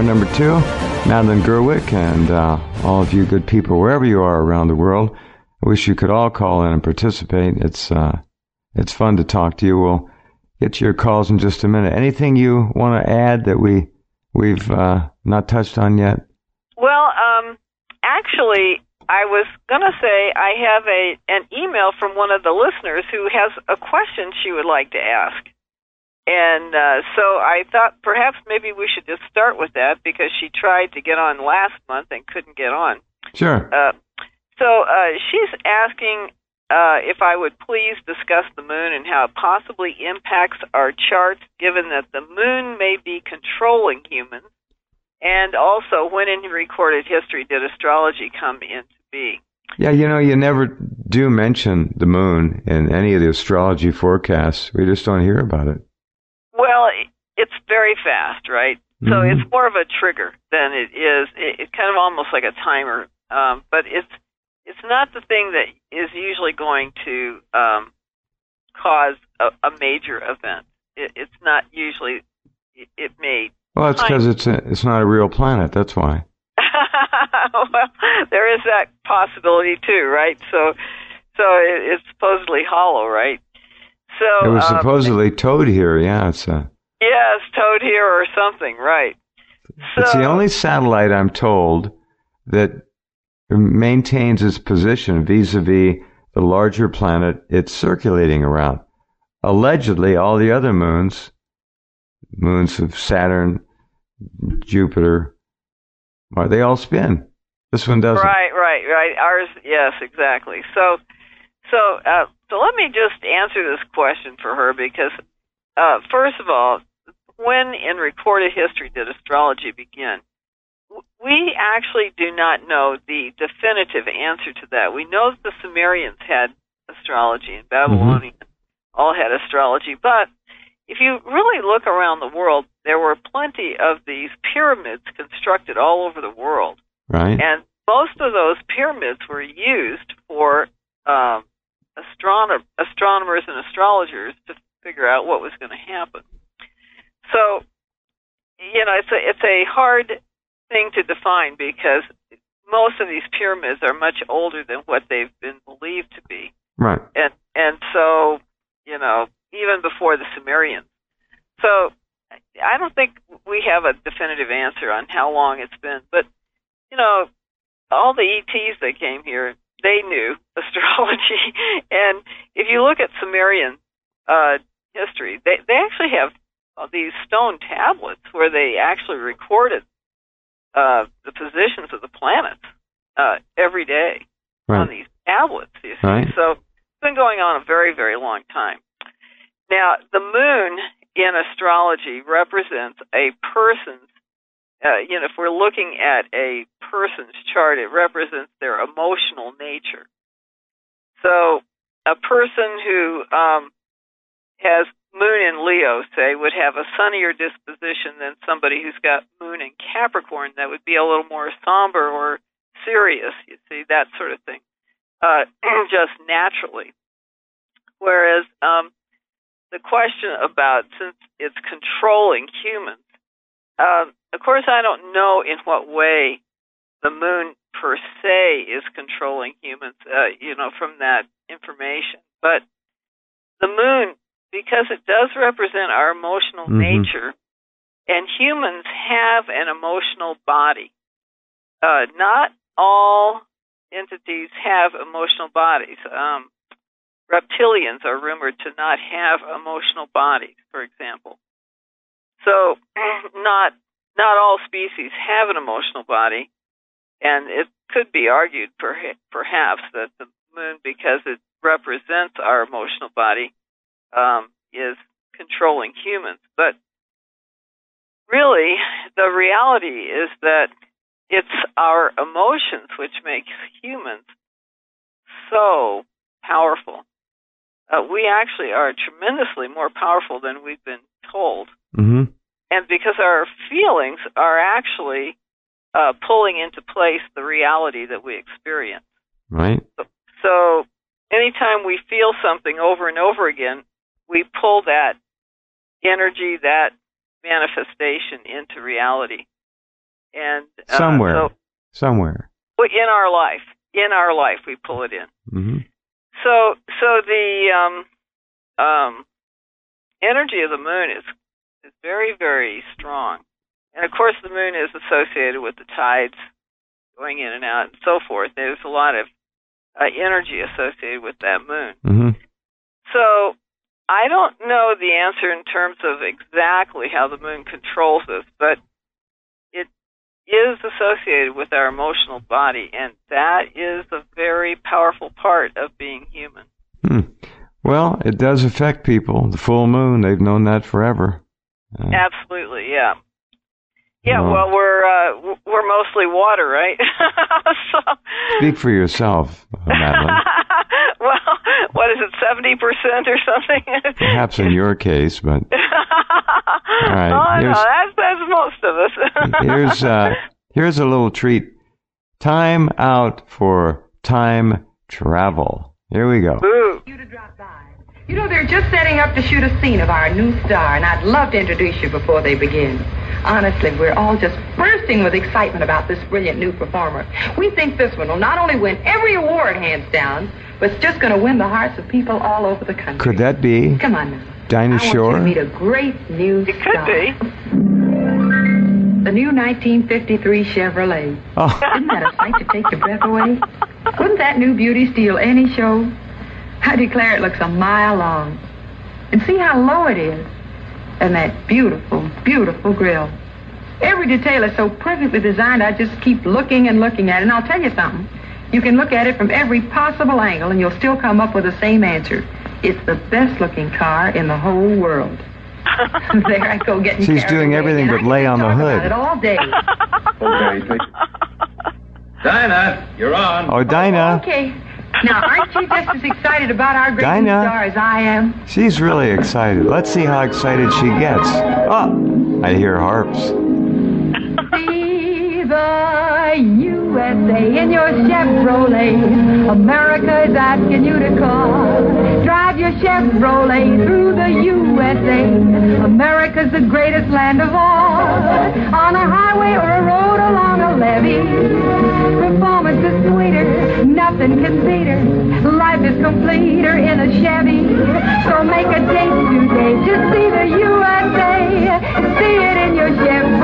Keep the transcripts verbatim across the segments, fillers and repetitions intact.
hour number two. Madeline Gerwick and uh, all of you good people, wherever you are around the world, I wish you could all call in and participate. It's uh, it's fun to talk to you. We'll get to your calls in just a minute. Anything you want to add that we, we've uh, not touched on yet? Well, um, actually, I was going to say I have a an email from one of the listeners who has a question she would like to ask. And uh, so I thought perhaps maybe we should just start with that because she tried to get on last month and couldn't get on. Sure. Uh, so uh, she's asking uh, if I would please discuss the moon and how it possibly impacts our charts, given that the moon may be controlling humans, and also when in recorded history did astrology come into being. Yeah, you know, you never do mention the moon in any of the astrology forecasts. We just don't hear about it. Well, it's very fast, right? So Mm-hmm. it's more of a trigger than it is. It, it's kind of almost like a timer, um, but it's it's not the thing that is usually going to um, cause a, a major event. It, it's not usually. It, it may. Well, it's because it's a, it's not a real planet. That's why. Well, there is that possibility too, right? So, so it, it's supposedly hollow, right? So It was um, supposedly towed here. Yeah, it's a. Yeah, it's towed here or something, right? So, It's the only satellite, I'm told, that maintains its position vis-a-vis the larger planet it's circulating around. Allegedly, all the other moons, moons of Saturn, Jupiter, are they all spin? This one doesn't. Right, right, right. Ours, yes, exactly. So, so, uh, so let me just answer this question for her because, uh, first of all, when in recorded history did astrology begin? We actually do not know the definitive answer to that. We know that the Sumerians had astrology and Babylonians mm-hmm. all had astrology, but if you really look around the world, there were plenty of these pyramids constructed all over the world. Right. And most of those pyramids were used for um, astronom- astronomers and astrologers to figure out what was going to happen. So, you know, it's a, it's a hard thing to define because most of these pyramids are much older than what they've been believed to be. Right. And and so, you know, even before the Sumerians. So I don't think we have a definitive answer on how long it's been. But, you know, all the E Ts that came here, they knew astrology. And if you look at Sumerian uh, history, they, they actually have these stone tablets where they actually recorded uh, the positions of the planets uh, every day right. on these tablets. You see. Right. So it's been going on a very, very long time. Now, the moon in astrology represents a person's, uh, you know, if we're looking at a person's chart, it represents their emotional nature. So a person who um, has moon in Leo, say, would have a sunnier disposition than somebody who's got moon in Capricorn that would be a little more somber or serious, you see, that sort of thing, uh, just naturally. Whereas um, the question about, since it's controlling humans, um, of course I don't know in what way the moon per se is controlling humans, uh, you know, from that information. But the moon, because it does represent our emotional mm-hmm. nature, and humans have an emotional body. Uh, not all entities have emotional bodies. Um, reptilians are rumored to not have emotional bodies, for example. So not not all species have an emotional body, and it could be argued perhaps that the moon, because it represents our emotional body, Um, is controlling humans. But really, the reality is that it's our emotions which make humans so powerful. Uh, we actually are tremendously more powerful than we've been told. Mm-hmm. And because our feelings are actually uh, pulling into place the reality that we experience. Right. So, so anytime we feel something over and over again, we pull that energy, that manifestation into reality. And uh, somewhere, so, somewhere. in our life, in our life, we pull it in. Mm-hmm. So, so the um, um, energy of the moon is is very, very strong, and of course, the moon is associated with the tides going in and out and so forth. There's a lot of uh, energy associated with that moon. Mm-hmm. So, I don't know the answer in terms of exactly how the moon controls us, but it is associated with our emotional body, and that is a very powerful part of being human. Hmm. Well, it does affect people. The full moon, they've known that forever. Uh, Absolutely, yeah. Yeah, well, well, we're uh, we're mostly water, right? so, speak for yourself, uh, Madeline. Well, what is it, seventy percent or something? Perhaps in your case, but... All right, oh, here's, no, that's, that's most of us. here's, uh, here's a little treat. Time out for time travel. Here we go. Ooh. You to drop by. You know, they're just setting up to shoot a scene of our new star, and I'd love to introduce you before they begin. Honestly, we're all just bursting with excitement about this brilliant new performer. We think this one will not only win every award, hands down, but it's just going to win the hearts of people all over the country. Could that be Come on, Miss. Dinah I Shore? want you to meet a great new It star. could be. The new nineteen fifty-three Chevrolet. Oh. Isn't that a sight to take your breath away? Wouldn't that new beauty steal any show? I declare it looks a mile long. And see how low it is. And that beautiful, beautiful grill. Every detail is so perfectly designed, I just keep looking and looking at it. And I'll tell you something. You can look at it from every possible angle, and you'll still come up with the same answer. It's the best-looking car in the whole world. There I go getting She's carried doing away, everything and but I lay can on the talk hood. about it all day. Okay, take Dinah, you're on. Oh, Dinah. Okay. Now, aren't you just as excited about our great new Dinah. star as I am? She's really excited. Let's see how excited she gets. Oh, I hear harps. See the U S A in your Chevrolet. America is asking you to call. Drive your Chevrolet through the U S A. America's the greatest land of all. On a highway or a road along a levee. Performance is sweeter, nothing can beat her. Life is completer in a Chevy. So make a date today to see the U S A. See it in your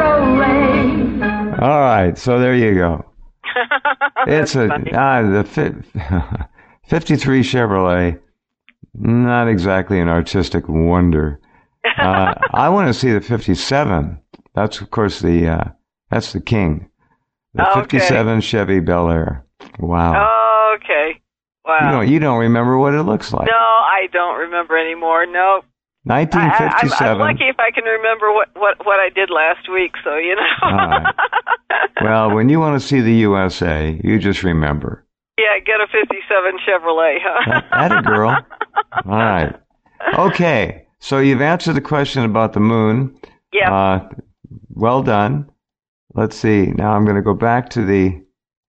Chevrolet. All right, so there you go. It's a funny. ah, the fi- fifty-three Chevrolet. Not exactly an artistic wonder. Uh, I want to see the fifty-seven. That's of course the uh, that's the king. The Okay. fifty-seven Chevy Bel Air. Wow. Okay. Wow. You don't you don't remember what it looks like. No, I don't remember anymore. No. nineteen I, I, I'm, fifty-seven. I'm lucky if I can remember what, what, what I did last week, so, you know. All right. Well, when you want to see the U S A, you just remember. Yeah, get a fifty-seven Chevrolet, huh? Atta girl. All right. Okay. So you've answered the question about the moon. Yeah. Uh, well done. Let's see. Now I'm going to go back to the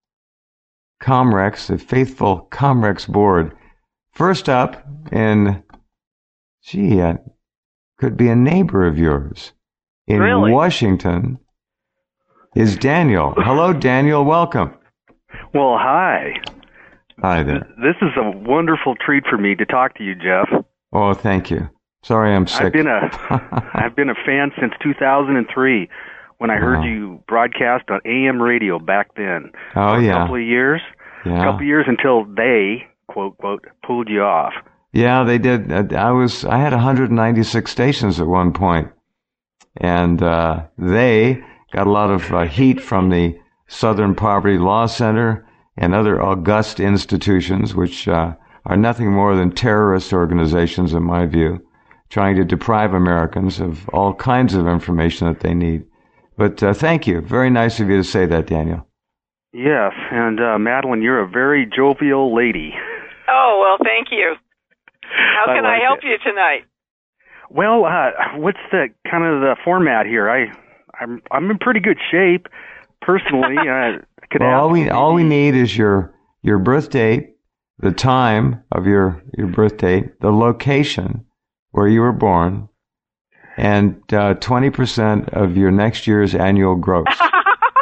Comrex, the faithful Comrex board. First up, in, gee, uh, could be a neighbor of yours in Really? Washington, is Daniel. Hello, Daniel. Welcome. Well, hi. Hi there. This is a wonderful treat for me to talk to you, Jeff. Oh, thank you. Sorry, I'm sick. I've been a I've been a fan since two thousand three when I heard Wow. you broadcast on A M radio back then. Oh, For a yeah. couple of years. Yeah. A couple of years until they, quote, quote, pulled you off. Yeah, they did. Uh, I was. I had one hundred ninety-six stations at one point, and uh, they got a lot of uh, heat from the Southern Poverty Law Center and other august institutions, which uh, are nothing more than terrorist organizations, in my view, trying to deprive Americans of all kinds of information that they need. But uh, thank you. Very nice of you to say that, Daniel. Yes, and uh, Madeline, you're a very jovial lady. Oh, well, thank you. How I can I, like help it. you tonight? Well, uh, what's the kind of the format here? I, I'm I'm in pretty good shape, personally. uh, could Well, ask all we maybe- all we need is your your birth date, the time of your your birth date, the location where you were born, and uh, twenty percent of your next year's annual gross.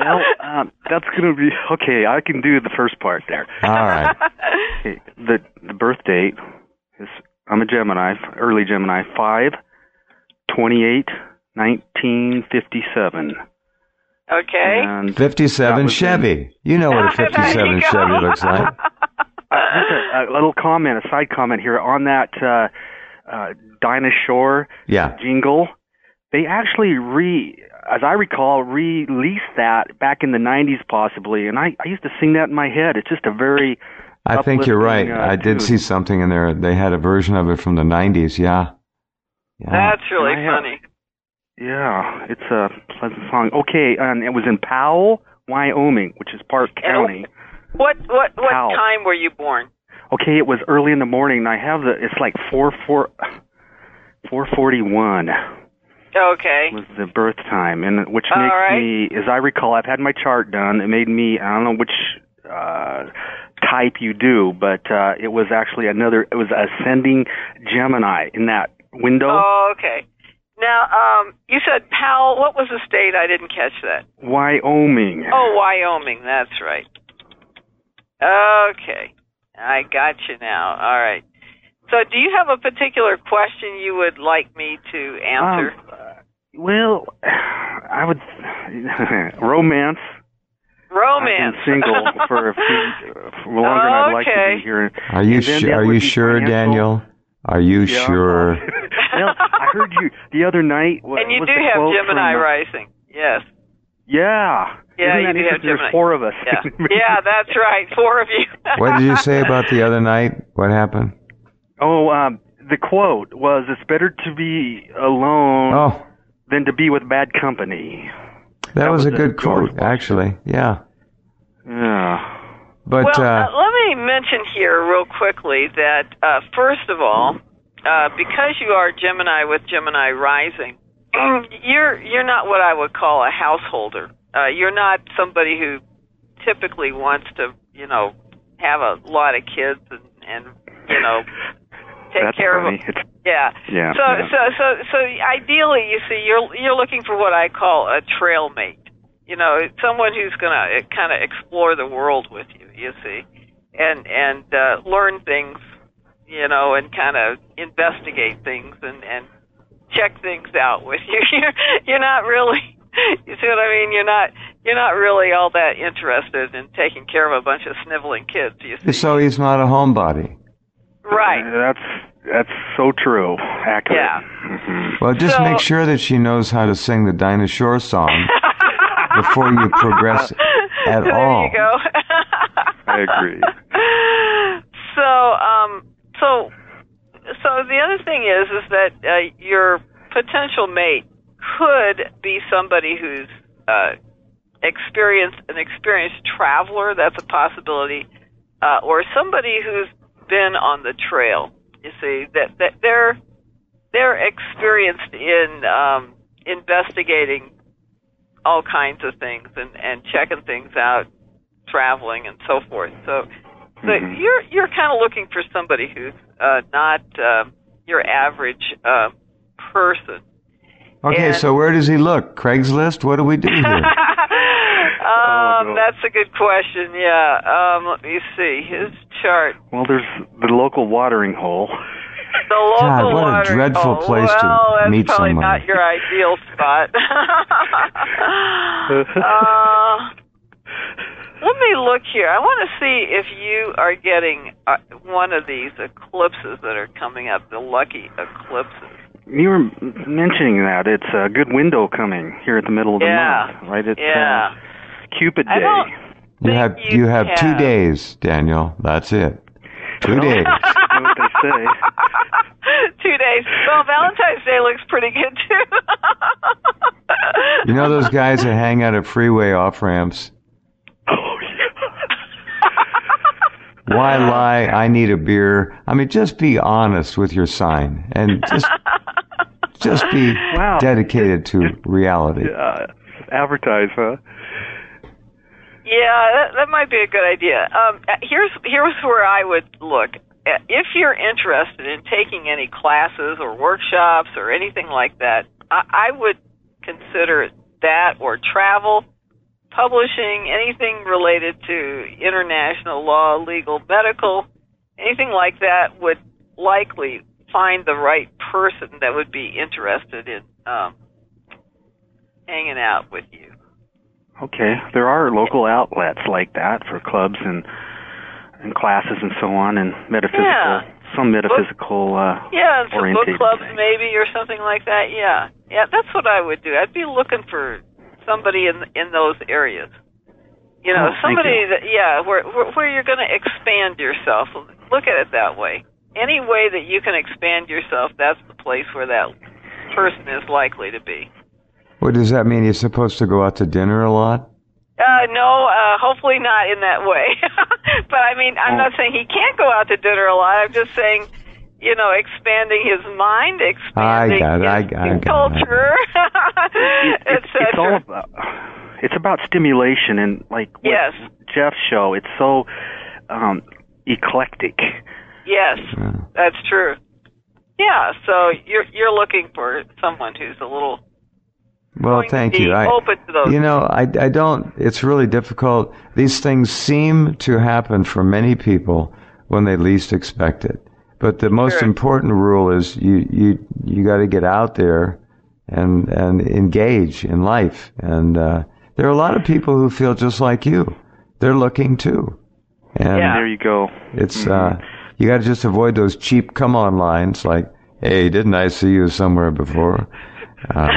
Well, um, that's going to be okay. I can do the first part there. All right. Okay, the the birth date is I'm a Gemini, early Gemini, five twenty-eight nineteen fifty-seven. Okay. And fifty-seven Chevy. You know what a fifty-seven Chevy looks like. Uh, just a, a little comment, a side comment here on that uh, uh, Dinah Shore Yeah. jingle. They actually re, as I recall, released that back in the nineties, possibly, and I, I used to sing that in my head. It's just a very I think you're right. uplifting, uh, I did tune. see something in there. They had a version of it from the nineties. Yeah. Yeah. That's really I have- funny. Yeah, it's a pleasant song. Okay, and it was in Powell, Wyoming, which is Park County. What what what How? time were you born? Okay, it was early in the morning, and I have the. It's like four four, four forty one Okay. was the birth time, and which All makes right. me, as I recall, I've had my chart done. It made me. I don't know which uh, type you do, but uh, it was actually another. It was ascending Gemini in that window. Oh, okay. Now, um, you said Powell. What was the state? I didn't catch that. Wyoming. Oh, Wyoming. That's right. Okay. I got you now. All right. So do you have a particular question you would like me to answer? Um, uh, well, I would romance. Romance. I've been single for a few for longer than I'd like to Okay. be here. Are you And then su- that Are would you be sure, financial. Daniel? Are you Yeah. sure? Well, I heard you the other night. What, And you was do the have quote Gemini from, uh, rising. Yes. Yeah. Yeah, Isn't you that do have interesting? There's Gemini. four of us. Yeah. Yeah, that's right. Four of you. What did you say about the other night? What happened? Oh, um, the quote was, "It's better to be alone Oh, than to be with bad company." that, That was, was a a good George quote, actually. Yeah. Yeah. But well, uh, uh, let me mention here real quickly that, uh, first of all, uh, because you are Gemini with Gemini rising, you're you're not what I would call a householder. Uh, you're not somebody who typically wants to, you know, have a lot of kids and, and you know, take That's care funny. of them. It's, Yeah. yeah. So yeah. so so so ideally, you see, you're you're looking for what I call a trail mate. You know, someone who's going to kind of explore the world with you. You see, and and uh, learn things. You know, and kind of investigate things and and check things out with you. You're you're not really. You see what I mean? You're not you're not really all that interested in taking care of a bunch of sniveling kids. You see? so he's not a homebody. Right. That's that's so true. Accurate. Yeah. Mhm. Well, just So- make sure that she knows how to sing the Dinah Shore song before you progress at there all. you go. I agree. So, um, so, so the other thing is, is that uh, your potential mate could be somebody who's uh, experienced an experienced traveler. That's a possibility, uh, or somebody who's been on the trail. You see that that they're they're experienced in um, investigating all kinds of things and, and checking things out, traveling and so forth. So, so Mhm. you're you're kind of looking for somebody who's uh, not uh, your average uh, person. Okay, And- so where does he look? Craigslist? What do we do here? um, Oh, no. that's a good question. Yeah. Um, let me see his chart. Well, there's the local watering hole. The local God, what a watering dreadful hole. place to well, that's meet probably someone. not your ideal spot. uh, let me look here. I want to see if you are getting uh, one of these eclipses that are coming up, the lucky eclipses. You were mentioning that it's a good window coming here at the middle of the Yeah. month, right? It's Yeah. uh, Cupid I Day. don't You think have you you have two have. days, Daniel. That's it. Two Well, days. you know what they say. Two days. Well, Valentine's Day looks pretty good too. You know those guys that hang out at freeway off ramps? Oh, Why lie? I need a beer. I mean, just be honest with your sign and just just be Wow. dedicated to reality. yeah. Advertise, huh? Yeah, that, that might be a good idea. Um, here's here's where I would look. If you're interested in taking any classes or workshops or anything like that, I, I would consider that or travel, publishing, anything related to international law, legal, medical, anything like that would likely find the right person that would be interested in um, hanging out with you. Okay, there are local outlets like that for clubs and and classes and so on, and metaphysical, yeah. some metaphysical uh, yeah, and some book oriented clubs things. maybe or something like that. Yeah, yeah, that's what I would do. I'd be looking for somebody in in those areas. You know, Oh, thank somebody you. that yeah, where where, where you're going to expand yourself. Look at it that way. Any way that you can expand yourself, that's the place where that person is likely to be. What does that mean? You're supposed to go out to dinner a lot? Uh, no, uh, hopefully not in that way. But I mean, I'm Oh. not saying he can't go out to dinner a lot. I'm just saying, you know, expanding his mind, expanding I got it. I his, got it. his culture, It- et it's, it's all cetera. about it's about stimulation, and like with Yes. Jeff's show, it's so um, eclectic. Yes, Yeah. that's true. Yeah, so you're you're looking for someone who's a little Well, going thank to be you. I, open to those. you know, I, I don't, it's really difficult. These things seem to happen for many people when they least expect it. But the most Sure. important rule is you, you, you got to get out there and, and engage in life. And, uh, there are a lot of people who feel just like you. They're looking too. And Yeah. There you go. it's, uh, you got to just avoid those cheap come on lines like, hey, didn't I see you somewhere before? Uh,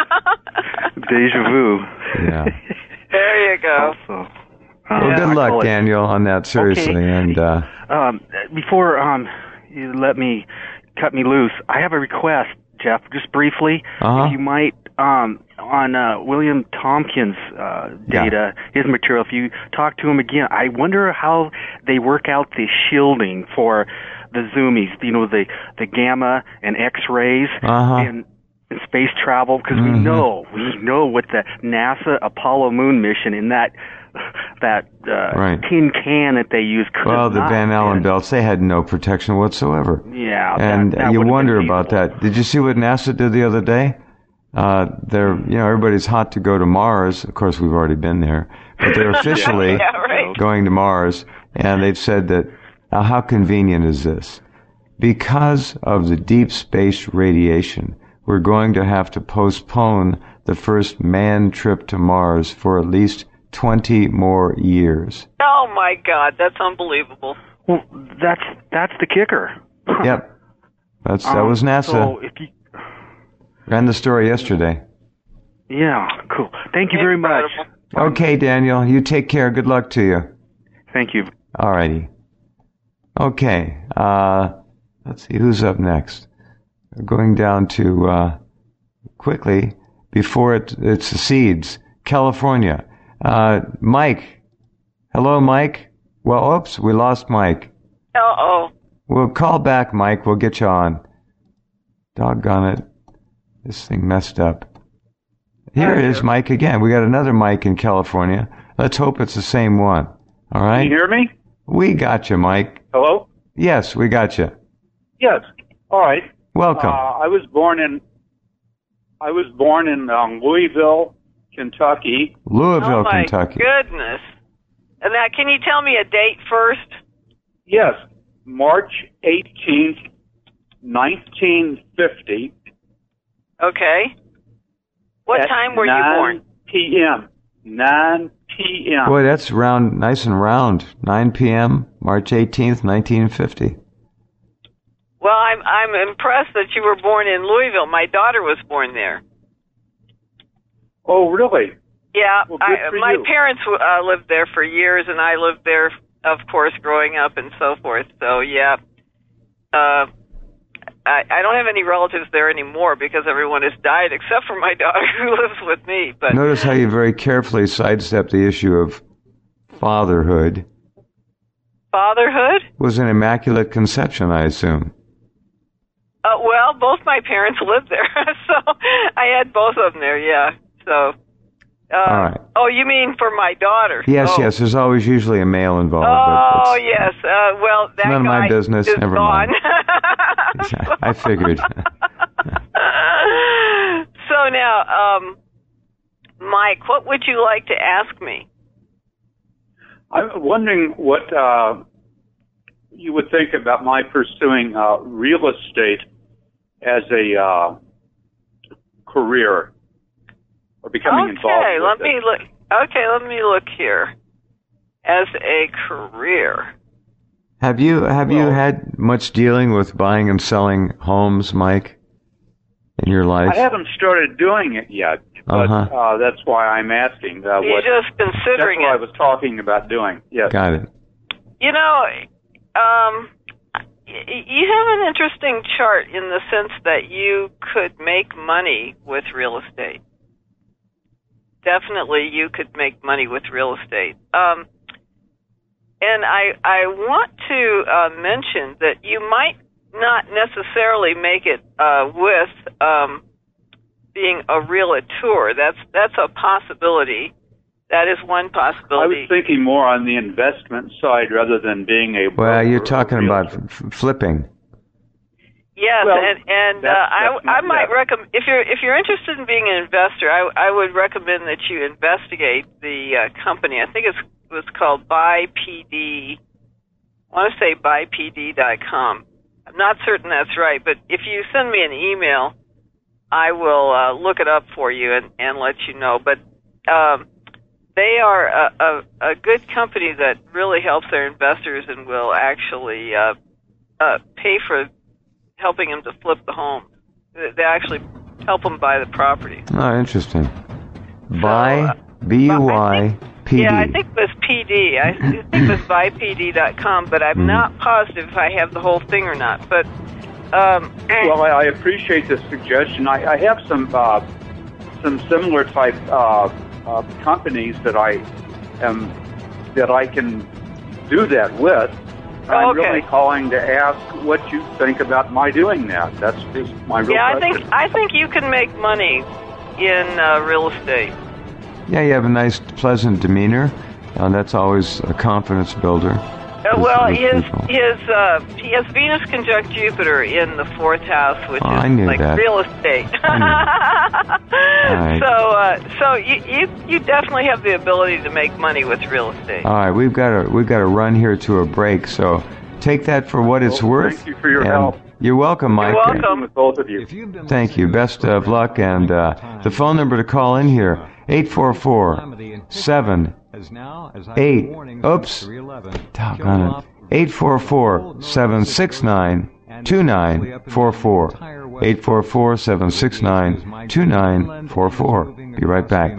Deja vu. yeah. There you go. Also, Well, um, I good call luck, it- Daniel, on that, seriously. Okay. And, uh, Um, before um, you let me cut me loose, I have a request, Jeff, just briefly. Uh-huh. If you might, um, on uh, William Tompkins' uh, Yeah. data, his material, if you talk to him again, I wonder how they work out the shielding for the zoomies, you know, the, the gamma and X-rays Uh-huh. and, and space travel, because Mhm. we know, we know what the NASA Apollo moon mission in that that uh, Right. tin can that they use could well, have the not Van Allen been. belts, they had no protection whatsoever. Yeah, that- And that you would've been wonder about feasible. that. Did you see what NASA did the other day? Uh, they're, you know, everybody's hot to go to Mars. Of course, we've already been there. But they're officially Yeah, right. going to Mars. And they've said that, now how convenient is this? Because of the deep space radiation, we're going to have to postpone the first manned trip to Mars for at least twenty more years. Oh my God, that's unbelievable. Well, that's that's the kicker. Yep. That's, that Um, was NASA. So if you, Ran the story yesterday. yeah, cool. Thank you very much. Incredible. Okay, Daniel, you take care. Good luck to you. Thank you. All righty. Okay. Uh, let's see who's up next. We're going down to uh, quickly before it it secedes. California. Uh, Mike. Hello, Mike. Well, oops, we lost Mike. Uh-oh. We'll call back, Mike. We'll get you on. Doggone it. This thing messed up. Here it is, Mike, again. We got another Mike in California. Let's hope it's the same one. All right? Can you hear me? We got you, Mike. Hello? Yes, we got you. Yes. All right. Welcome. Uh, I was born in I was born in um, Louisville, Kentucky. Louisville, oh my Kentucky. goodness. And now, can you tell me a date first? Yes, March eighteenth, nineteen fifty. Okay. What at time were you born? nine p.m. nine p.m. Boy, that's round, nice and round. nine p.m., March eighteenth, nineteen fifty. Well, I'm I'm impressed that you were born in Louisville. My daughter was born there. Oh, really? Yeah, Well, good I, for my you. parents uh, lived there for years, and I lived there, of course, growing up and so forth. So, yeah, uh, I, I don't have any relatives there anymore because everyone has died except for my daughter who lives with me. But Notice how you very carefully sidestep the issue of fatherhood. fatherhood? Was an immaculate conception, I assume. Uh, well, both my parents lived there, so I had both of them there. Yeah. So. Uh, All right. Oh, you mean for my daughter? Yes, oh. yes, there's always usually a male involved. Oh, but it's yes. Uh, well, that none of my guy business. is Never gone. mind. I figured. So now, um, Mike, what would you like to ask me? I'm wondering what uh, you would think about my pursuing uh, real estate as a uh, career, or becoming okay, involved with let it. me look. Okay, let me look here. As a career. Have you have Well, you had much dealing with buying and selling homes, Mike, in your life? I haven't started doing it yet, but Uh-huh. uh, that's why I'm asking. Uh, You're what, just considering that's what it. I was talking about doing. Yes. Got it. You know, um, y- you have an interesting chart in the sense that you could make money with real estate. Definitely, you could make money with real estate. Um, and I I want to uh, mention that you might not necessarily make it uh, with um, being a realtor. That's that's a possibility. That is one I possibility. was thinking more on the investment side rather than being a Well, broker you're or talking a about realtor. f- flipping. Yes, Well, and and uh, that's- I that's I not- might yeah. recommend if you're if you're interested in being an investor, I I would recommend that you investigate the uh, company. I think it's it was called Buy P D. I want to say buy P D dot com. I'm not certain that's right, but if you send me an email, I will uh, look it up for you and, and let you know. But um, they are a, a, a good company that really helps their investors and will actually uh, uh, pay for helping them to flip the home. They they actually help them buy the property. Oh, interesting. uh, Buy B U Y P D. Yeah, I think it was P D. I think it was buy P D dot com, but I'm Mhm. not positive if I have the whole thing or not. But um, Well, I, I appreciate the suggestion. I, I have some uh, some similar type uh, uh, companies that I am that I can do that with. I'm Okay. really calling to ask what you think about my doing that. That's just my real yeah, I question. think I think you can make money in uh, real estate. Yeah, you have a nice, pleasant demeanor, and that's always a confidence builder. Uh, with- well, with his people. his uh, he has Venus conjunct Jupiter in the fourth house, which Oh, is I knew like that. real estate. right. So uh, so you, you you definitely have the ability to make money with real estate. All right, we've got to we've got to run here to a break, so take that for what it's Well, worth. thank you for your and help. You're welcome, Mike. You're welcome. with both of you. Thank you. Best of luck, and uh, the phone number to call in here eight four four seven eight. Oops, doggone it. Eight four four seven six nine two nine four four. Eight four four seven six nine two nine four four. Be right back.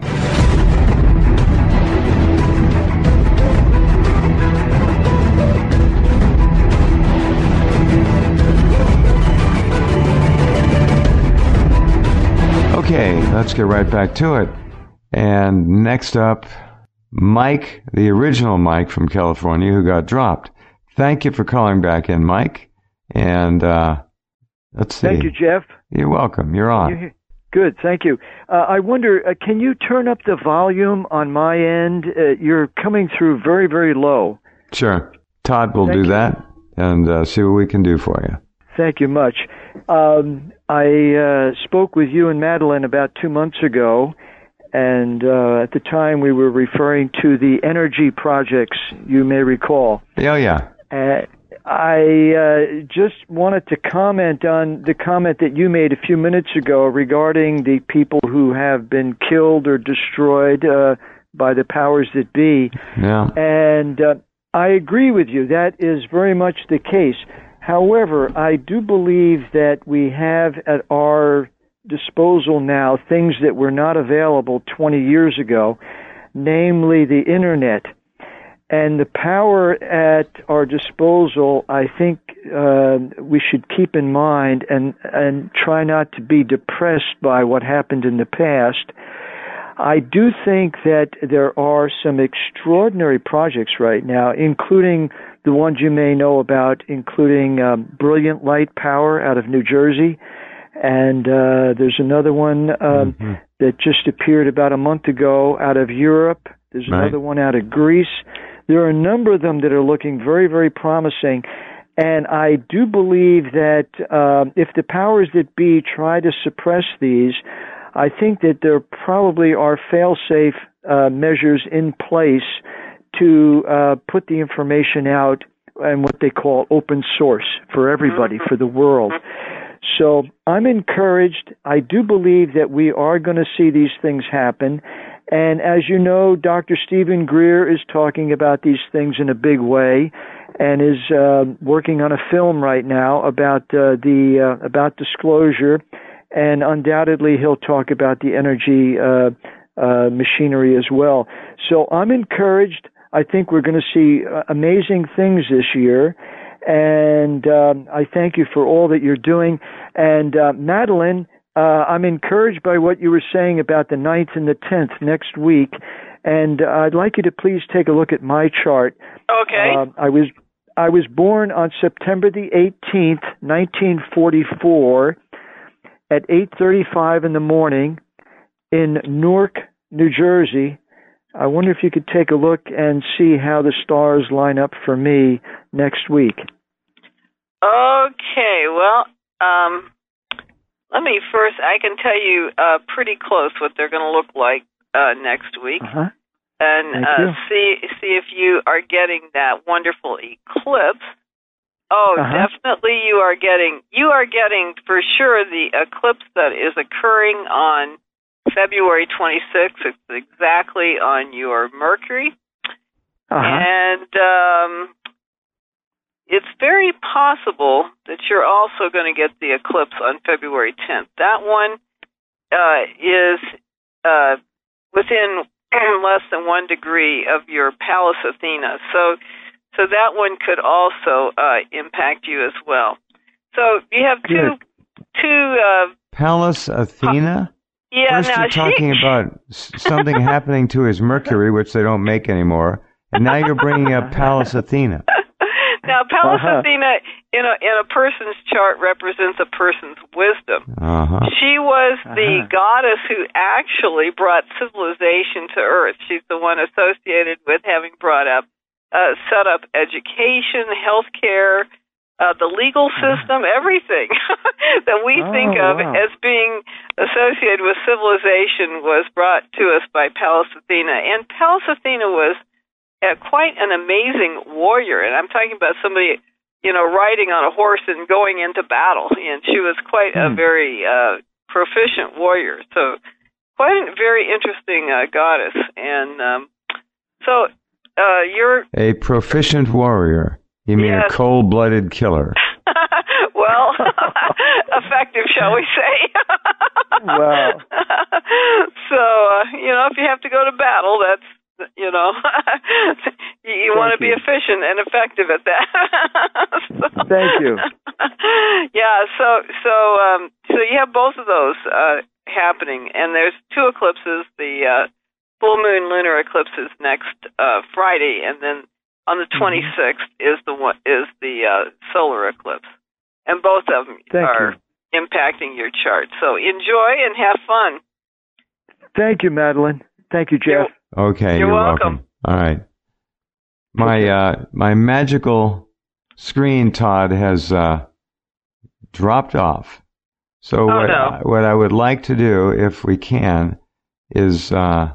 Okay, let's get right back to it. And next up, Mike, the original Mike from California who got dropped. Thank you for calling back in, Mike. And uh, let's see. Thank you, Jeff. You're welcome. You're on. You- Good, thank you. Uh, I wonder, uh, can you turn up the volume on my end? Uh, you're coming through very, very low. Sure. Todd will Thank do you. that and uh, see what we can do for you. Thank you much. Um, I uh, spoke with you and Madeline about two months ago, and uh, at the time we were referring to the energy projects, you may recall. Oh, yeah. Uh, I uh, just wanted to comment on the comment that you made a few minutes ago regarding the people who have been killed or destroyed uh, by the powers that be. Yeah. And uh, I agree with you. That is very much the case. However, I do believe that we have at our disposal now things that were not available twenty years ago, namely the Internet. And the power at our disposal, I think uh, we should keep in mind and, and try not to be depressed by what happened in the past. I do think that there are some extraordinary projects right now, including the ones you may know about, including um, Brilliant Light Power out of New Jersey. And uh, there's another one um, Mm-hmm. that just appeared about a month ago out of Europe. There's Right. another one out of Greece. There are a number of them that are looking very, very promising. And I do believe that um, if the powers that be try to suppress these, I think that there probably are fail-safe uh, measures in place to uh, put the information out and what they call open source for everybody, for the world. So I'm encouraged. I do believe that we are going to see these things happen. And as you know, Doctor Stephen Greer is talking about these things in a big way, and is uh, working on a film right now about uh, the uh, about disclosure, and undoubtedly he'll talk about the energy uh, uh, machinery as well. So I'm encouraged. I think we're going to see uh, amazing things this year, and um, I thank you for all that you're doing. And uh, Madeline, uh, I'm encouraged by what you were saying about the ninth and the tenth next week, and uh, I'd like you to please take a look at my chart. Okay. Uh, I was I was born on September the eighteenth, nineteen forty-four, at eight thirty-five in the morning in Newark, New Jersey. I wonder if you could take a look and see how the stars line up for me next week. Okay, well, um, let me first, I can tell you uh, pretty close what they're going to look like uh, next week. Uh-huh. And uh, see see if you are getting that wonderful eclipse. Oh, uh-huh. definitely you are getting, you are getting for sure the eclipse that is occurring on February twenty-sixth. It's exactly on your Mercury. Uh-huh. And um, it's very possible that you're also going to get the eclipse on February tenth. That one uh, is uh, within less than one degree of your Pallas Athena. So so that one could also uh, impact you as well. So you have two, two uh, Pallas Athena? Yeah, First now you're talking she... about something happening to his Mercury, which they don't make anymore, and now you're bringing up Pallas Athena. Now, Pallas uh-huh. Athena in a in a person's chart represents a person's wisdom. Uh-huh. She was the Uh-huh. goddess who actually brought civilization to Earth. She's the one associated with having brought up, uh, set up education, healthcare, uh, the legal system, everything that we oh, think of wow. as being associated with civilization was brought to us by Pallas Athena. And Pallas Athena was uh, quite an amazing warrior. And I'm talking about somebody, you know, riding on a horse and going into battle. And she was quite hmm. a very uh, proficient warrior. So quite a very interesting uh, goddess. And um, so uh, you're... A proficient warrior. You mean yes. a cold-blooded killer? Well, effective, shall we say? Wow. So, uh, you know, if you have to go to battle, that's, you know, you, you want to be efficient and effective at that. So, Thank you. Yeah, so so um, so you have both of those uh, happening, and there's two eclipses. The uh, full moon lunar eclipse is next uh, Friday, and then on the twenty-sixth is the one, is the uh, solar eclipse, and both of them Thank are you. impacting your chart. So enjoy and have fun. Thank you, Madeline. Thank you, Jeff. You're, Okay, you're, you're welcome. welcome. All right. My uh, my magical screen, Todd, has uh, dropped off. So oh, what, no. I, what I would like to do, if we can, is uh,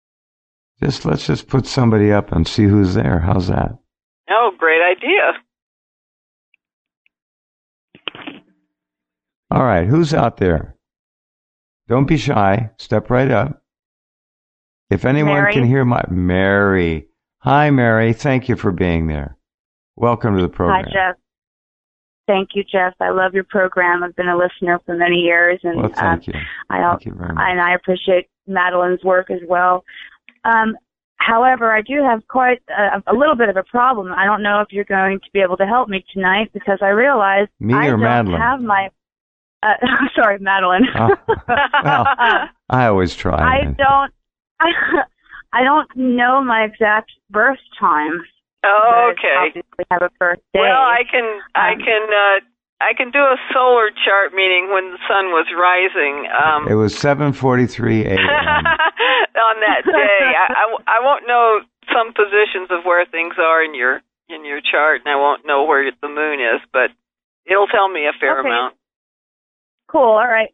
just let's just put somebody up and see who's there. How's that? Oh, great idea. All right, who's out there? Don't be shy. Step right up. If anyone Mary. can hear my... Mary. Hi, Mary. Thank you for being there. Welcome to the program. Hi, Jeff. Thank you, Jeff. I love your program. I've been a listener for many years, and Well, thank um, you. I, Thank you very much. and I appreciate Madeline's work as well. Um, however, I do have quite a, a little bit of a problem. I don't know if you're going to be able to help me tonight, because I realize Me I or don't Madeline? have my... Uh, I'm sorry, Madeline. Oh, well, I always try. I don't... I, I don't know my exact birth time. Oh, okay. We have a birthday. Well, I can I Um, can uh, I can do a solar chart meeting when the sun was rising. Um, It was seven forty-three a.m. on that day. I, I, I won't know some positions of where things are in your in your chart, and I won't know where the moon is, but it'll tell me a fair Okay. amount. Cool. All right. Well,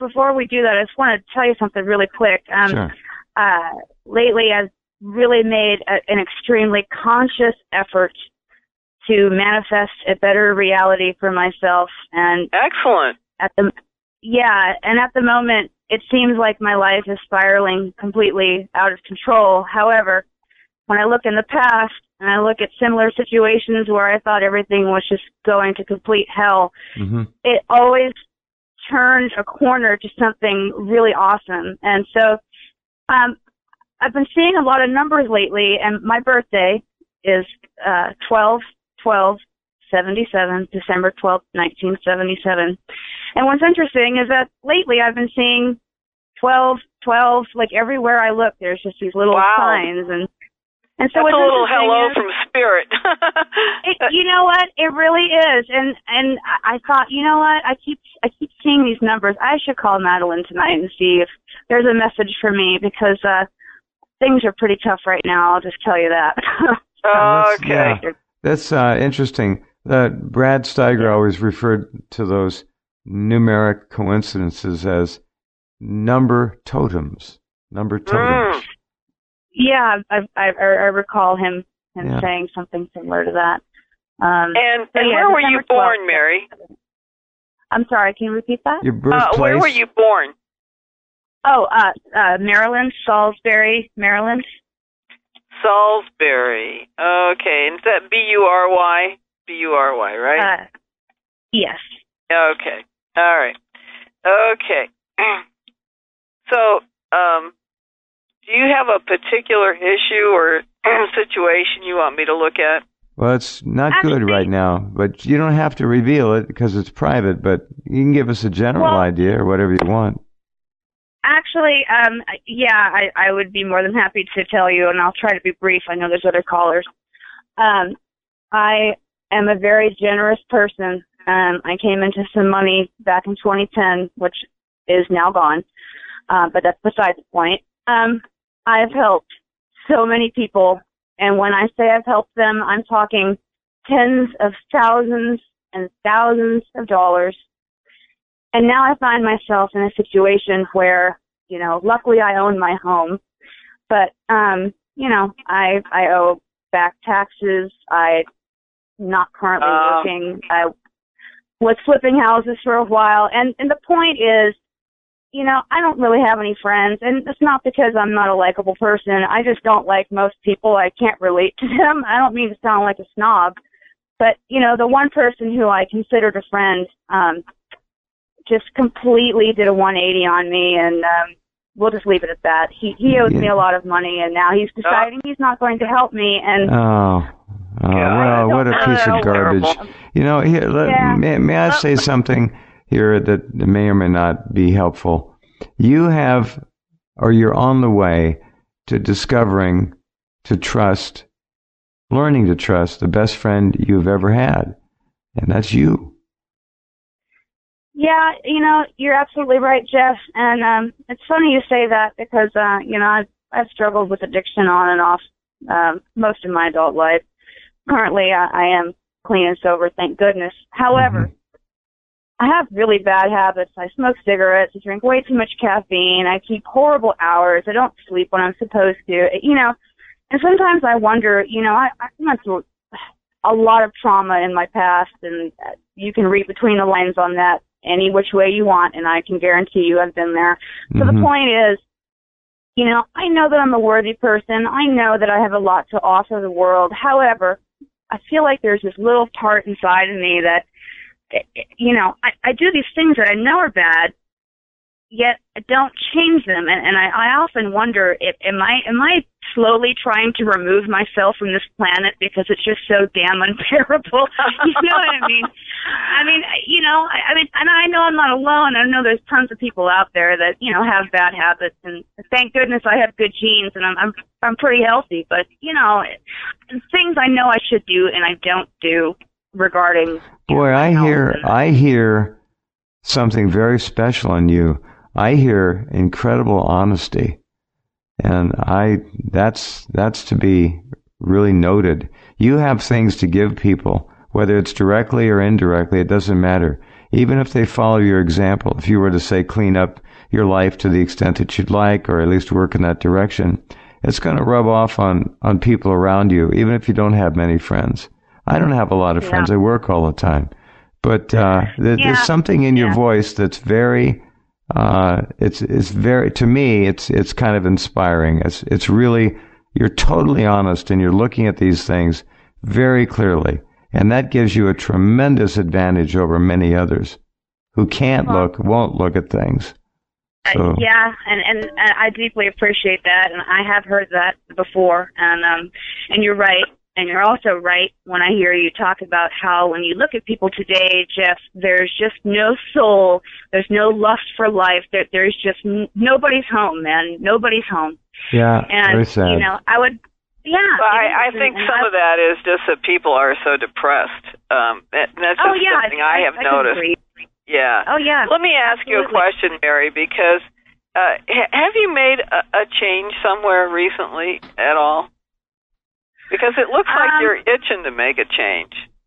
before we do that, I just want to tell you something really quick. Um, Sure. Uh, lately, I've really made a, an extremely conscious effort to manifest a better reality for myself. And Excellent. at the yeah, and at the moment, it seems like my life is spiraling completely out of control. However, when I look in the past and I look at similar situations where I thought everything was just going to complete hell, Mm-hmm. it always turned a corner to something really awesome. And so um, I've been seeing a lot of numbers lately, and my birthday is uh, twelve twelve seventy-seven, December twelfth, nineteen seventy-seven. And what's interesting is that lately I've been seeing twelve twelve, like everywhere I look, there's just these little Wow. signs. And and so That's what's a little interesting hello is- from spirit. it, you know what? It really is. And and I I thought, you know what? I keep I keep seeing these numbers. I should call Madeline tonight and see if there's a message for me, because uh, things are pretty tough right now. I'll just tell you that. That's- Okay. yeah. That's uh, interesting. Uh, Brad Steiger always referred to those numeric coincidences as number totems. Number totems. Mm. Yeah, I, I I recall him him Yeah. saying something similar to that. Um, And, so and yeah, where were you December twelfth. born, Mary? I'm sorry, can you repeat that? Your Uh, birthplace. where were you born? Oh, uh, uh, Maryland, Salisbury, Maryland. Salisbury. Okay. And is that B U R Y? B U R Y, right? Uh, yes. Okay. All right. Okay. So, um, do you have a particular issue or situation you want me to look at? Well, it's not good Actually- right now, but you don't have to reveal it because it's private, but you can give us a general Well- idea or whatever you want. Actually, um, yeah, I, I would be more than happy to tell you, and I'll try to be brief. I know there's other callers. Um, I am a very generous person. Um, I came into some money back in twenty ten, which is now gone, uh, but that's beside the point. Um, I've helped so many people, and when I say I've helped them, I'm talking tens of thousands and thousands of dollars. And now I find myself in a situation where, you know, luckily I own my home, but, um, you know, I I owe back taxes. I'm not currently Uh. working. I was flipping houses for a while. And, and the point is, you know, I don't really have any friends, and it's not because I'm not a likable person. I just don't like most people. I can't relate to them. I don't mean to sound like a snob, but, you know, the one person who I considered a friend, um, just completely did a one eighty on me, and um, we'll just leave it at that. He he owes Yeah. me a lot of money, and now he's deciding he's not going to help me. And Oh, oh well, what a piece of garbage. You know, here, let, Yeah. may, may I say something here that may or may not be helpful? You have, or you're on the way to discovering, to trust, learning to trust the best friend you've ever had, and that's you. yeah, you know, you're absolutely right, Jeff. And um, it's funny you say that because uh, you know I've I've struggled with addiction on and off um, most of my adult life. Currently, I, I am clean and sober, thank goodness. However, I have really bad habits. I smoke cigarettes. I drink way too much caffeine. I keep horrible hours. I don't sleep when I'm supposed to. You know, and sometimes I wonder, you know, I, I went through a lot of trauma in my past, and you can read between the lines on that any which way you want, and I can guarantee you I've been there. So Mhm. the point is, you know, I know that I'm a worthy person. I know that I have a lot to offer the world. However, I feel like there's this little part inside of me that, you know, I, I do these things that I know are bad, yet I don't change them. And, and I, I often wonder, if, am I am I slowly trying to remove myself from this planet because it's just so damn unbearable? You know what I mean? I mean, you know, I, I mean, and I know I'm not alone. I know there's tons of people out there that, you know, have bad habits, and thank goodness I have good genes, and I'm I'm I'm pretty healthy. But you know, things I know I should do and I don't do regarding. Boy, I health hear and- I hear something very special in you. I hear incredible honesty, and I that's that's to be really noted. You have things to give people, whether it's directly or indirectly. It doesn't matter. even if they follow your example, if you were to say clean up your life to the extent that you'd like, or at least work in that direction, it's going to rub off on, on people around you, even if you don't have many friends. I don't have a lot of friends. Yeah. I work all the time. But uh, there, yeah. there's something in your yeah. voice that's very, uh, it's it's very, to me, it's it's kind of inspiring. It's it's really, you're totally honest, and you're looking at these things very clearly. And that gives you a tremendous advantage over many others who can't well, look, won't look at things. So. Uh, yeah, and, and and I deeply appreciate that, and I have heard that before, and um, and you're right, and you're also right when I hear you talk about how when you look at people today, Jeff, there's just no soul, there's no lust for life, there, there's just n- nobody's home, man, nobody's home. Yeah, and, very sad. You know, I would, yeah. Well, I, I think and, and some I, of that is just that people are so depressed. Um, and that's just oh, yeah, something I, I have I noticed. Yeah. Oh, yeah. Let me ask Absolutely. you a question, Mary, because uh, ha- have you made a, a change somewhere recently at all? Because it looks like um, you're itching to make a change.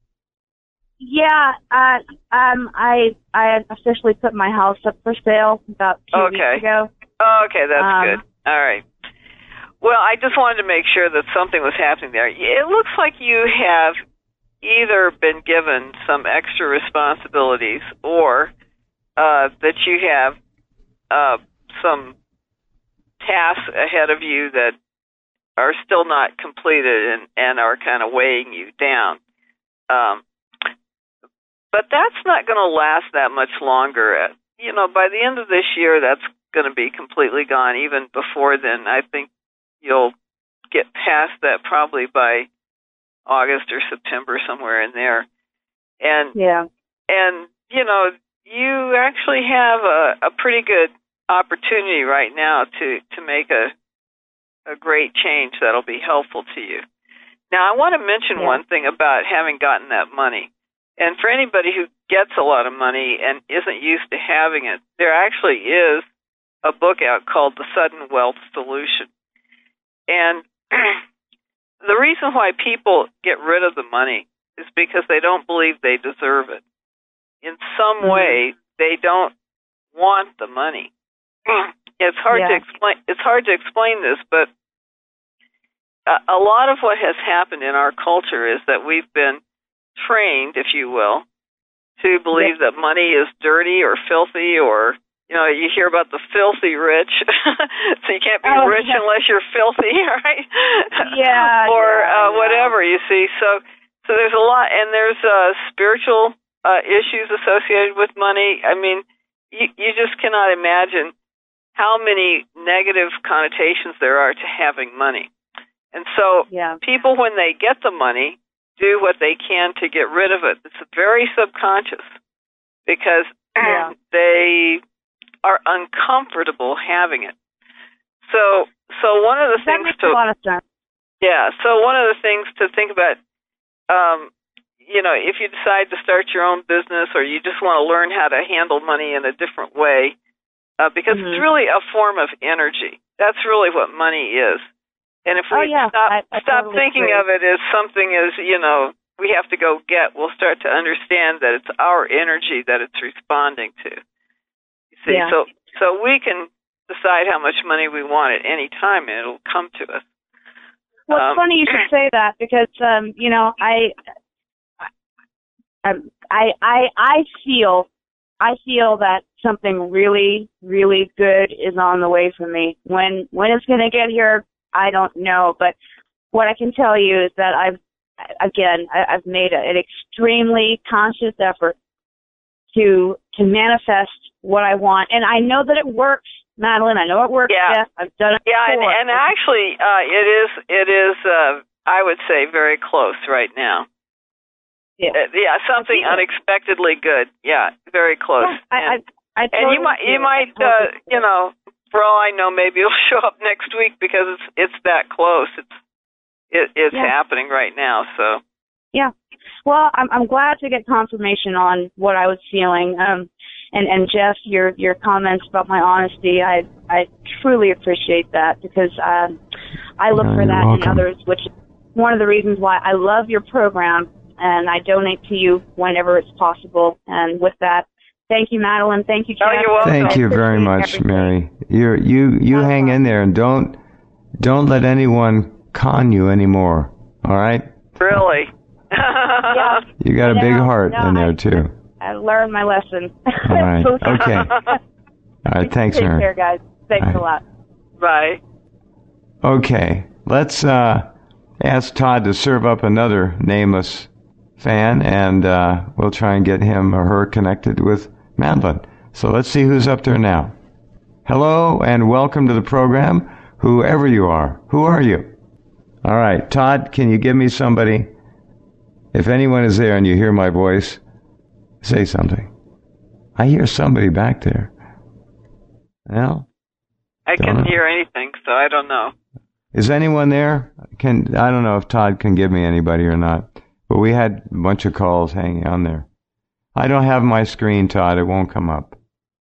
Yeah. Uh, um, I I officially put my house up for sale about two okay. weeks ago. Oh, okay, that's um, good. All right. Well, I just wanted to make sure that something was happening there. It looks like you have either been given some extra responsibilities or uh, that you have uh, some tasks ahead of you that are still not completed and, and are kind of weighing you down. Um, but that's not going to last that much longer. You know, by the end of this year, that's going to be completely gone. Even before then, I think you'll get past that probably by August or September, somewhere in there. And yeah, and you know, you actually have a, a pretty good opportunity right now to, to make a a great change that'll be helpful to you. Now, I want to mention yeah. one thing about having gotten that money. And for anybody who gets a lot of money and isn't used to having it, there actually is a book out called The Sudden Wealth Solution. And the reason why people get rid of the money is because they don't believe they deserve it. In some mm-hmm. way, they don't want the money. It's hard yeah. to explain. It's hard to explain this, but a, a lot of what has happened in our culture is that we've been trained, if you will, to believe yeah. that money is dirty or filthy, or you know, you hear about the filthy rich. So you can't be oh, rich yeah. unless you're filthy, right? Yeah. or yeah, uh, whatever, you see. So, so there's a lot, and there's uh, spiritual uh, issues associated with money. I mean, you, you just cannot imagine how many negative connotations there are to having money. And so yeah. people, when they get the money, do what they can to get rid of it. It's very subconscious because yeah. they are uncomfortable having it. So, so one of the that things makes to a lot of sense. Yeah, so one of the things to think about, um, you know, if you decide to start your own business or you just want to learn how to handle money in a different way, uh, because mm-hmm. it's really a form of energy. That's really what money is. And if we oh, yeah. stop I, I stop totally thinking agree. of it as something as, you know, we have to go get, we'll start to understand that it's our energy that it's responding to. You see, yeah. so so we can decide how much money we want at any time, and it'll come to us. Well, it's um, funny you should say that because, um, you know, I, I, I, I feel, I feel that something really, really good is on the way for me. When, when it's going to get here, I don't know. But what I can tell you is that I've, again, I, I've made a, an extremely conscious effort to, to manifest what I want, and I know that it works. Madeline, I know it works. Yeah, Jeff. I've done it yeah, before. and, and actually, uh, it is, it is, uh, I would say, very close right now. Yeah, uh, yeah, something unexpectedly good. Yeah, very close. Yeah, I, and, I, I and totally you might, you do. might, uh, you know, for all I know, maybe it'll show up next week because it's, it's that close. It's, it, it's yeah. happening right now. So. Yeah. Well, I'm, I'm glad to get confirmation on what I was feeling. Um, And, and Jeff, your your comments about my honesty, I I truly appreciate that because um, I look oh, for that welcome. in others, which is one of the reasons why I love your program, and I donate to you whenever it's possible. And with that, Thank you, Madeline. Thank you, Jeff. Oh, you're welcome. Thank you very much, Mary. You're, you you hang in there and don't don't let anyone con you anymore. All right? Really? Yeah. You got a No, big heart no, in there I- too. I learned my lesson. All right. Okay. All right. Thanks, Take Mary. care, guys. Thanks All right. a lot. Bye. Okay. Let's uh, ask Todd to serve up another nameless fan, and uh, we'll try and get him or her connected with Madeline. So let's see who's up there now. Hello and welcome to the program, whoever you are. Who are you? All right. Todd, can you give me somebody? If anyone is there and you hear my voice, say something. I hear somebody back there. Well, I Don't couldn't know. hear anything, so I don't know. is anyone there? Can I don't know if Todd can give me anybody or not, but we had a bunch of calls hanging on there. I don't have my screen, Todd. It won't come up.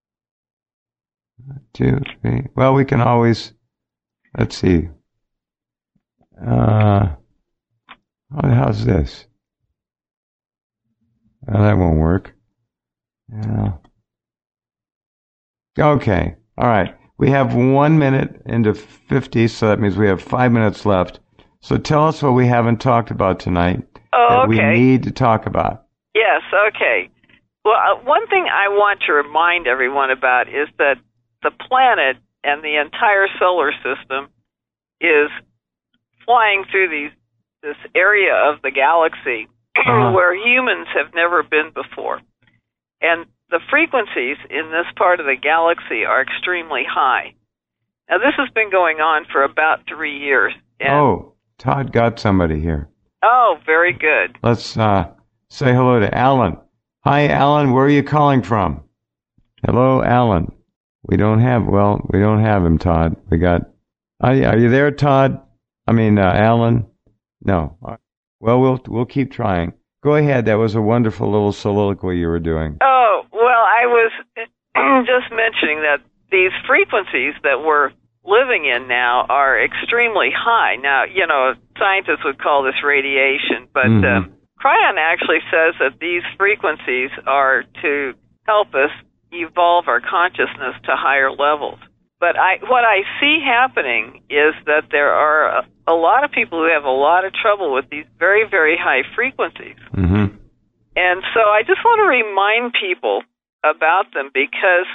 Two, three. Well, we can always. Let's see. Uh, how's this? Well, that won't work. Yeah. Okay. All right. We have one minute into fifty, so that means we have five minutes left. So tell us what we haven't talked about tonight Oh, that we okay. need to talk about. Yes, okay. Well, uh, one thing I want to remind everyone about is that the planet and the entire solar system is flying through these this area of the galaxy Uh-huh. where humans have never been before. And the frequencies in this part of the galaxy are extremely high. Now, this has been going on for about three years. And, Oh, Todd got somebody here. oh, very good. Let's uh, say hello to Alan. Hi, Alan. Where are you calling from? Hello, Alan. We don't have, well, we don't have him, Todd. We got, are you, are you there, Todd? I mean, uh, Alan? No. Well, we'll we'll keep trying. Go ahead. That was a wonderful little soliloquy you were doing. Oh, well, I was just mentioning that these frequencies that we're living in now are extremely high. Now, you know, scientists would call this radiation, but Mhm. um, Cryon actually says that these frequencies are to help us evolve our consciousness to higher levels. But I, what I see happening is that there are a, a lot of people who have a lot of trouble with these very, very high frequencies. Mm-hmm. And so I just want to remind people about them because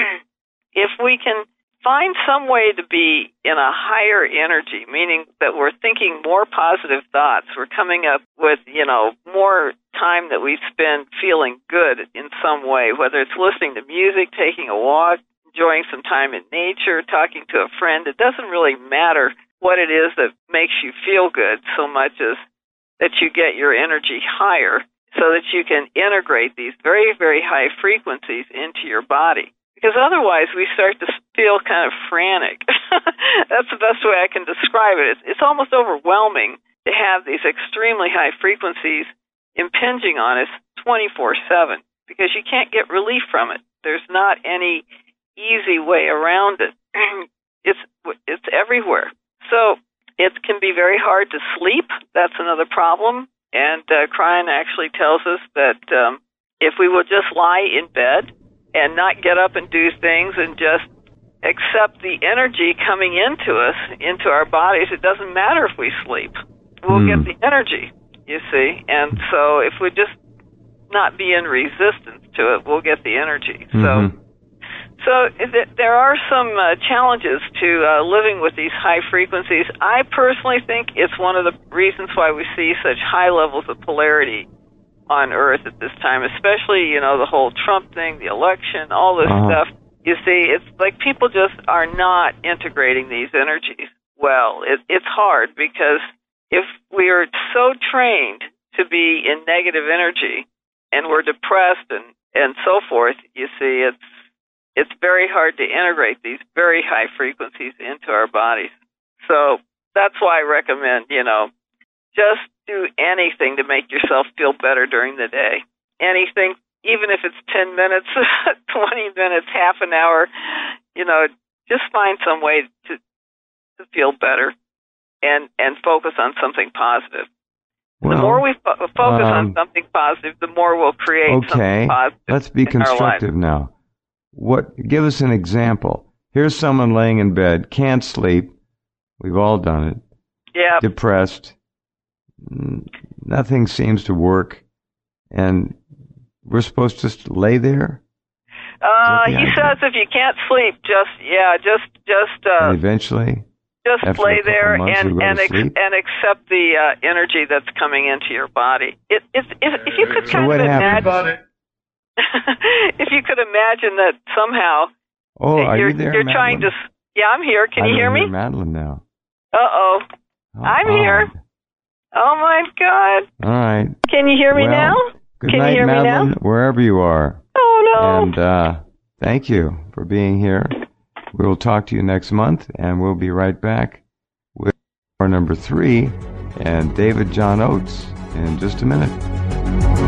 if we can find some way to be in a higher energy, meaning that we're thinking more positive thoughts, we're coming up with, you know, more time that we spend feeling good in some way, whether it's listening to music, taking a walk, enjoying some time in nature, talking to a friend. It doesn't really matter what it is that makes you feel good so much as that you get your energy higher so that you can integrate these very, very high frequencies into your body. Because otherwise we start to feel kind of frantic. That's the best way I can describe it. It's, it's almost overwhelming to have these extremely high frequencies impinging on us twenty-four seven because you can't get relief from it. There's not any easy way around it. It's it's everywhere. So it can be very hard to sleep. That's another problem. And uh, Cryon actually tells us that um, if we will just lie in bed and not get up and do things and just accept the energy coming into us, into our bodies, it doesn't matter if we sleep. We'll Mm. get the energy, you see. And so if we just not be in resistance to it, we'll get the energy. So. Mm-hmm. So th- there are some uh, challenges to uh, living with these high frequencies. I personally think it's one of the reasons why we see such high levels of polarity on Earth at this time, especially, you know, the whole Trump thing, the election, all this Uh-huh. stuff. You see, it's like people just are not integrating these energies well. It, it's hard because if we are so trained to be in negative energy and we're depressed and, and so forth, you see, it's it's very hard to integrate these very high frequencies into our bodies. So that's why I recommend, you know, just do anything to make yourself feel better during the day. Anything, even if it's ten minutes, twenty minutes, half an hour, you know, just find some way to to feel better and, and focus on something positive. Well, the more we fo- focus um, on something positive, the more we'll create okay, something positive. Let's be in constructive our lives. now. What? Give us an example. Here's someone laying in bed, can't sleep. We've all done it. Yeah. Depressed. Nothing seems to work, and we're supposed to just lay there. Uh, the he idea? says if you can't sleep, just yeah, just just uh, And eventually, just after lay a couple there months, and you'll go and to ex- sleep? and accept the uh, energy that's coming into your body. It, if if if you could So kind what of happens? imagine, if you could imagine that somehow oh, that are you're you there, you're trying to. Madeline? s- Yeah, I'm here. Can I you don't hear me? Madeline now. Uh oh. Oh, I'm here. odd. Oh my God. All right. Can you hear me Well, now? Good Can night, you hear Madeline, me now? wherever you are. Oh no. And uh, thank you for being here. We will talk to you next month, and we'll be right back with our number three and David John Oates in just a minute.